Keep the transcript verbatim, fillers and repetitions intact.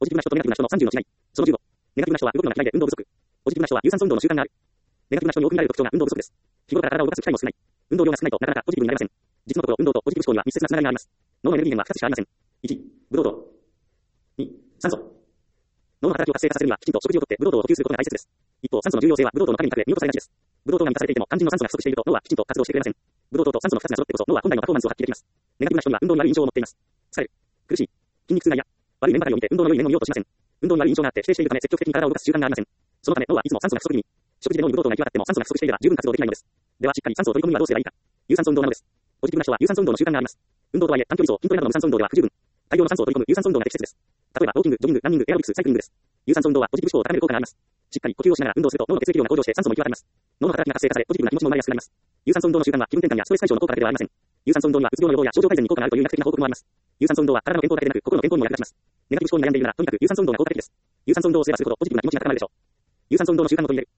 ジティブな人とネガティブな人のさんじゅうの違い。そのじゅうご。ネガティブな人は動くのが嫌いで運動不足。ポジティブな人は有酸素運動の習慣がある。ネガティブな人に多く見られる特徴が運動不足です。日頃から体を動かす機会も少ない。運動量が少ないとなかなかポジティブになれません。実のところ運動とポジティブ思考には密接なつながりがあります。脳のエネルギー源はふたつしかありません。いち、ブドウ糖。に、酸素。脳の働きを活性化させるにはきちんと食事をとってブドウ糖を補給することが大切です。一方、酸素の重要性はブドウ糖の中身に隠れ見落とされがちです。ブドウ糖が満たされていても肝心の酸素が不足していると脳はきちんと活動してくれません。ブドウ糖と酸素のふたつが揃ってこそ脳は本来のパフォーマンスを発揮できます。ネガティブな人には運動に悪い印象を持っています。疲れる、苦しい、筋肉痛が嫌、悪いメンバーを見て運動の良い面を見ようとしません。運動に悪い印象があって否定しているため積極的に体を動かす習慣がありません。そのため脳はいつも酸素が不足気味。食事で脳にブドウ糖が行き渡っても酸素が不足していれば十分活動できないのです。ではしっかり酸素を取り込むにはどうすればいいか。有酸素運動なのです。ポジティブな人は有酸素運動の習慣があります。運動とはいえ短距離走、筋トレなどの無酸素運動では不十分。大量の酸素を取り込む有酸素運動が適切です。例えばウォーキング、ジョギング、ランニング、エアロビクス、サイクリングです。有酸素運動はポジティブ思考を高める効果があります。しっかり呼吸をしながら運動すると脳の血液量が向上して酸素も行き渡ります。脳の働きが活性化されポジティブな気持ちも生まれやすくなります。有酸素運動の習慣は気分転換やストレス解消の効果だけではありません。有酸素運動にはうつ病の予防や症状改善に効果があるという医学的な報告もあります。有酸素運動は体の健康だけでなく心の健康にも役立ちます。ネガティブ思考に悩んでいるならとにかく有酸素運動が効果的です。有酸素運動をすればするほどポジティブな気持ちが高まるでしょう。有酸素運動の習慣を取り入れる。